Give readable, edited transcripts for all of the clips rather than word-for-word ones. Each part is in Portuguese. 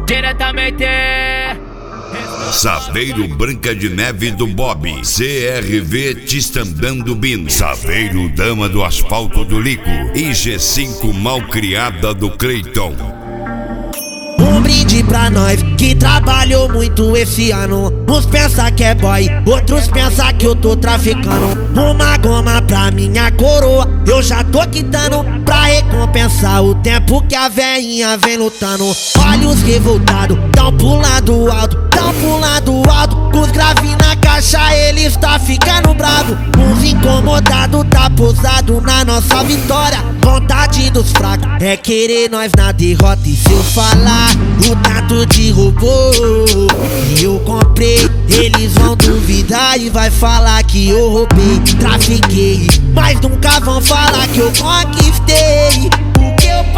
diretamente. Saveiro Branca de Neve do Bob, CRV Tistandando Bino, Saveiro Dama do Asfalto do Lico e G5 Malcriada do Cleiton. Um brinde pra nós que trabalhou muito esse ano. Uns pensa que é boy, outros pensa que eu tô traficando. Uma goma pra minha coroa, eu já tô quitando, pra recompensar o tempo que a veinha vem lutando. Olhos revoltados, tão pulando alto, tão pulando alto. Os graves na caixa, eles tá ficando bravo. Uns incomodados, tá pousado na nossa vitória. Vontade dos fracos é querer nós na derrota. E se eu falar o tanto de robô que eu comprei, eles vão duvidar e vai falar que eu roubei, trafiquei, mas nunca vão falar que eu conquistei o que eu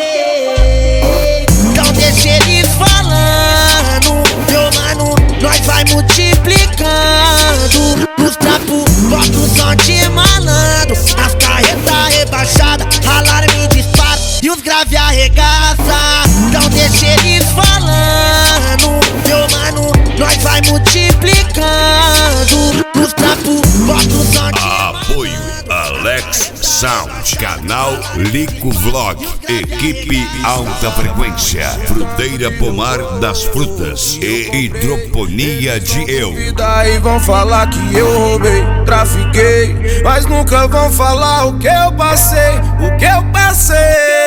passei. Então deixa eles falando, meu mano, nós vai multiplicando. Os trapos, bota o som de malandro, as carretas rebaixadas, alarme dispara e os grave arregaça. Então deixa eles falando, meu mano, nós vai multiplicando. Os trapos, bota o som de Apoio Alex Sound, canal Lico Vlog, equipe Alta Frequência, Fruteira Pomar das Frutas e Hidroponia de Eu. E daí vão falar que eu roubei, trafiquei, mas nunca vão falar o que eu passei, o que eu passei.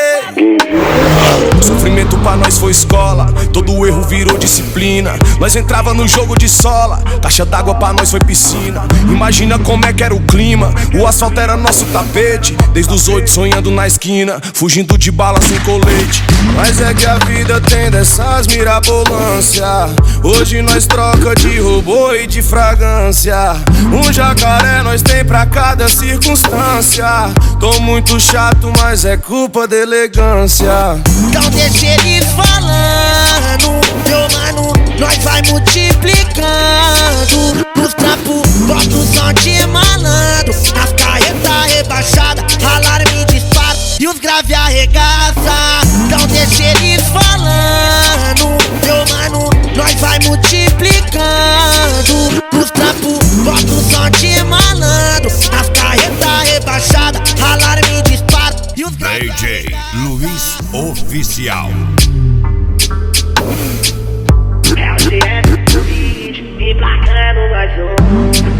Sofrimento pra nós foi escola, todo erro virou disciplina. Nós entrava no jogo de sola, caixa d'água pra nós foi piscina. Imagina como é que era o clima, o asfalto era nosso tapete. Desde os 8 sonhando na esquina, fugindo de bala sem colete. Mas é que a vida tem dessas mirabolância. Hoje nós troca de robô e de fragrância. Um jacaré nós tem pra cada circunstância. Tô muito chato, mas é culpa da elegância. Então deixa eles falando, meu mano, nós vai multiplicando. Os trapos, bota o som de malandro, as carretas rebaixadas, alarme dispara e os grave arregaça. Então deixa eles falando, meu mano, nós vai multiplicando. Os trapos, bota o som de malandro, as carretas rebaixadas, alarme dispara e os grave DJ Luiz Oficial. LGS Beat, emplacando mais um.